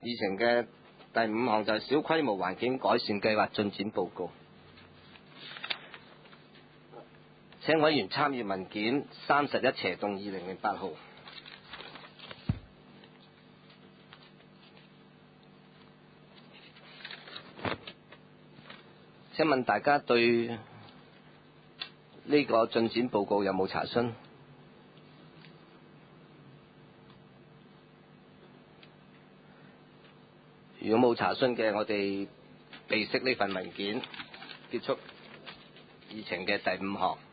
議程嘅第5項就係小規模環境改善計劃進展報告。請委員參閱文件31/2008號。請問大家對呢個進展報告有冇查詢？如果冇查詢嘅，我哋備悉呢份文件，結束議程嘅第5項。